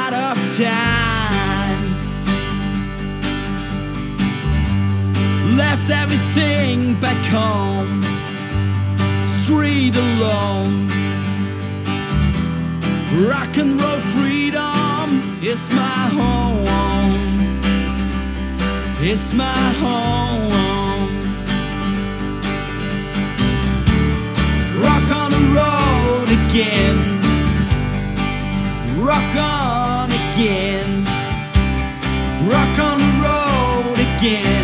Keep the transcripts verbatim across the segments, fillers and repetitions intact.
out of time. Left everything back home, street alone. Rock and roll freedom is my home. It's my home. Rock on the road again. Rock on again. Rock on the road again.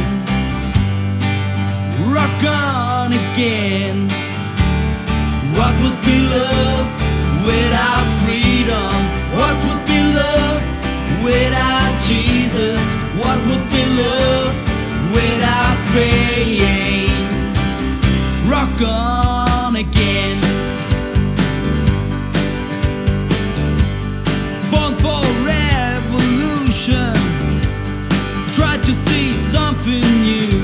Rock on again. What would be love without freedom? What would be love without Jesus? What would be love without pain? Rock on again. Born for revolution, try to see something new.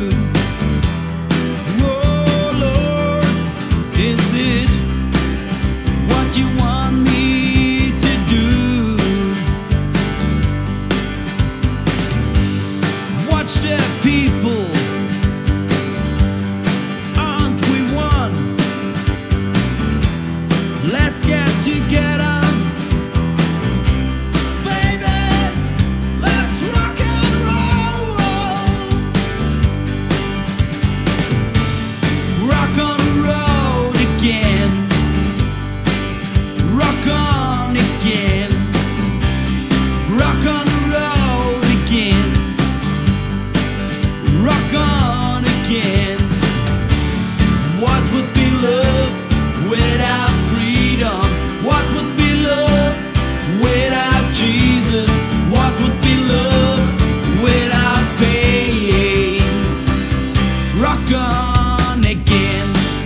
Oh Lord, is it what you want me to do? Watch the people, aren't we one? Let's get together, baby. Let's rock and roll. Rock on the road again. Rock on again. Rock on the road again. Rock on again. What would be love without freedom? What would be love without Jesus? What would be love without pain? Rock on again.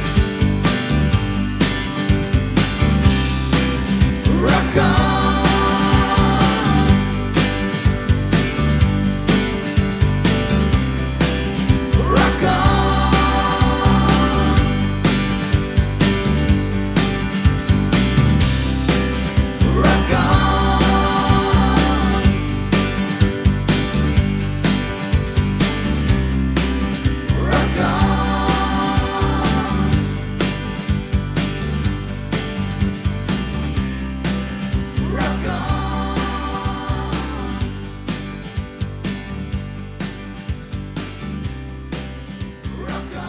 Rock on. Rock on. Rock on. Rock on. Rock on. Rock on.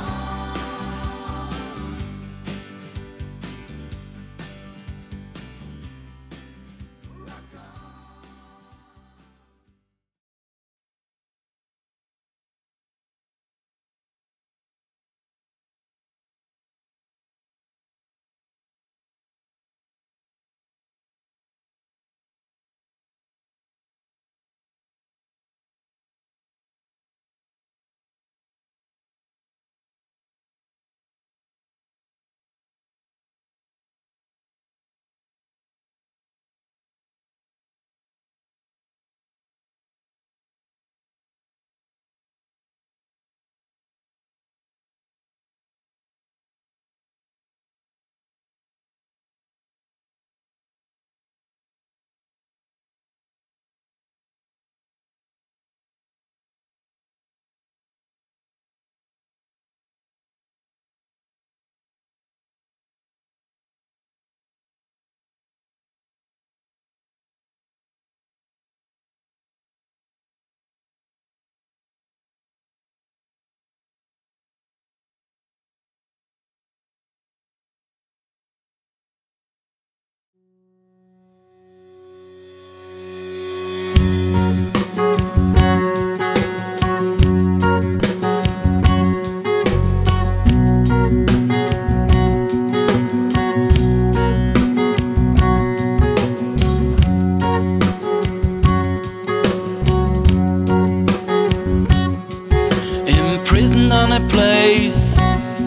Imprisoned on a place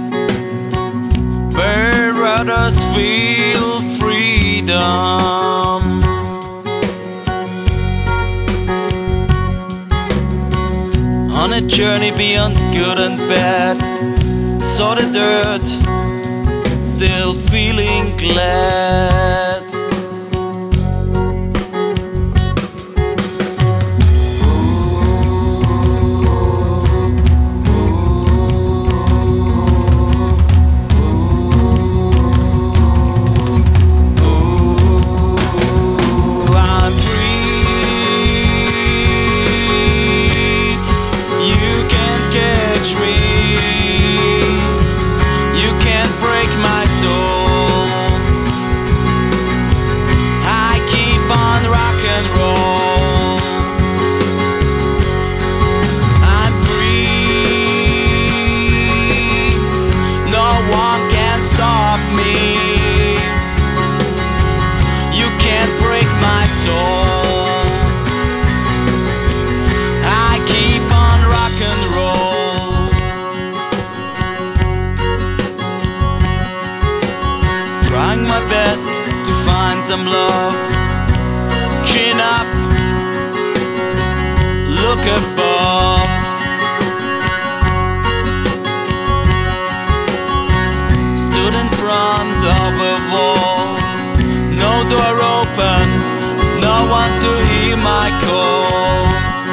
where others feel freedom. On a journey beyond good and bad, saw the dirt, still feeling glad. some love. Chin up, look above. Stood in front of a wall, no door open, no one to hear my call.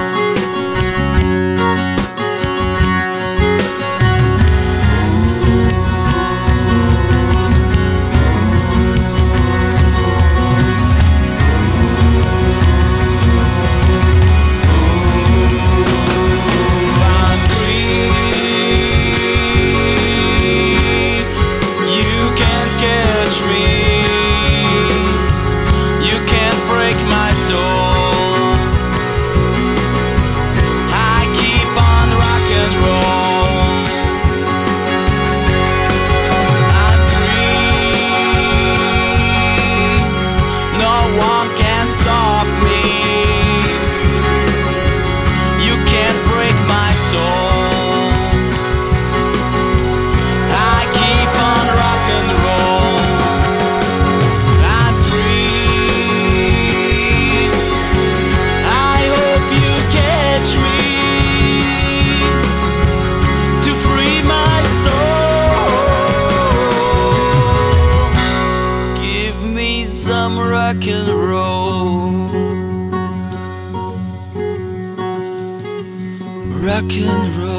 Some rock and roll, rock and roll.